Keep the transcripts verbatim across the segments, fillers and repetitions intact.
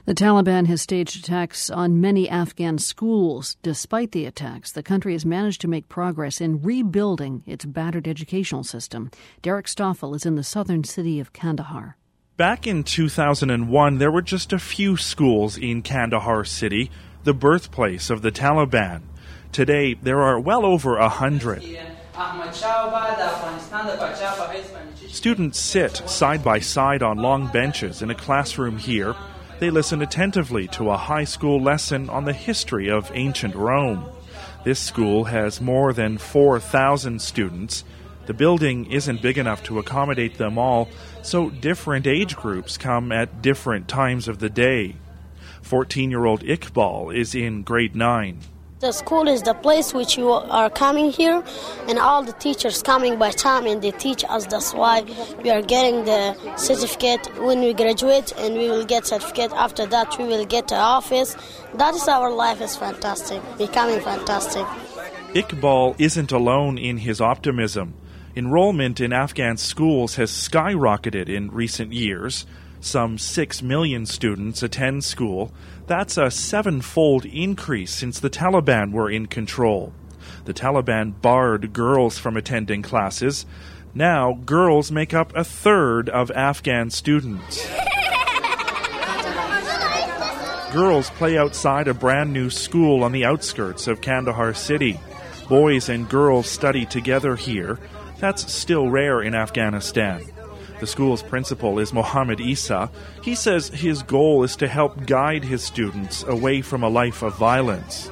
The Taliban has staged attacks on many Afghan schools. Despite the attacks, the country has managed to make progress in rebuilding its battered educational system. Derek Stoffel is in the southern city of Kandahar. Back in two thousand one, there were just a few schools in Kandahar city, the birthplace of the Taliban. Today, there are well over a hundred. Students sit side by side on long benches in a classroom here. They listen attentively to a high school lesson on the history of ancient Rome. This school has more than four thousand students. The building isn't big enough to accommodate them all, so different age groups come at different times of the day. fourteen-year-old Iqbal is in grade nine. The school is the place which you are coming here, and all the teachers coming by time and they teach us. That's why we are getting the certificate when we graduate, and we will get certificate. After that, we will get an office. That is our life is fantastic, becoming fantastic. Iqbal isn't alone in his optimism. Enrollment in Afghan schools has skyrocketed in recent years. Some six million students attend school. That's a seven-fold increase since the Taliban were in control. The Taliban barred girls from attending classes. Now, girls make up a third of Afghan students. Girls play outside a brand new school on the outskirts of Kandahar city. Boys and girls study together here. That's still rare in Afghanistan. The school's principal is Mohammed Isa. He says his goal is to help guide his students away from a life of violence.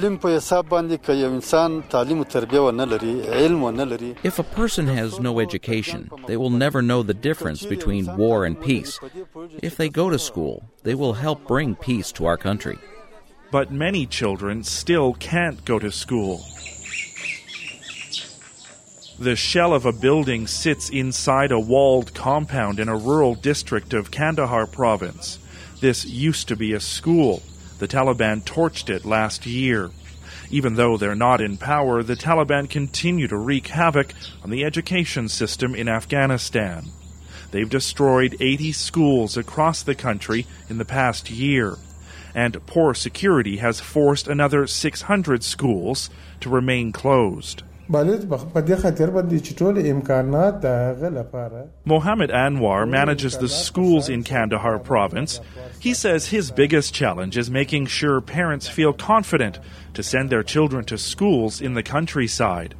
If a person has no education, they will never know the difference between war and peace. If they go to school, they will help bring peace to our country. But many children still can't go to school. The shell of a building sits inside a walled compound in a rural district of Kandahar province. This used to be a school. The Taliban torched it last year. Even though they're not in power, the Taliban continue to wreak havoc on the education system in Afghanistan. They've destroyed eighty schools across the country in the past year. And poor security has forced another six hundred schools to remain closed. Mohammed Anwar manages the schools in Kandahar province. He says his biggest challenge is making sure parents feel confident to send their children to schools in the countryside.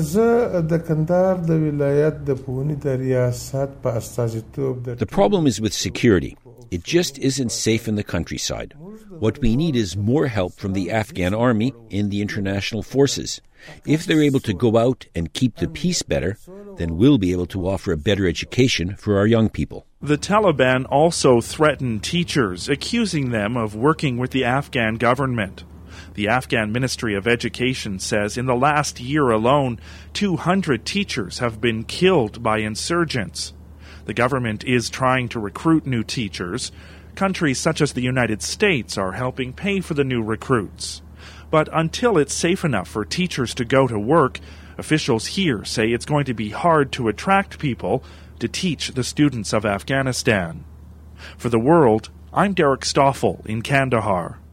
The problem is with security. It just isn't safe in the countryside. What we need is more help from the Afghan army and the international forces. If they're able to go out and keep the peace better, then we'll be able to offer a better education for our young people. The Taliban also threaten teachers, accusing them of working with the Afghan government. The Afghan Ministry of Education says in the last year alone, two hundred teachers have been killed by insurgents. The government is trying to recruit new teachers. Countries such as the United States are helping pay for the new recruits. But until it's safe enough for teachers to go to work, officials here say it's going to be hard to attract people to teach the students of Afghanistan. For The World, I'm Derek Stoffel in Kandahar.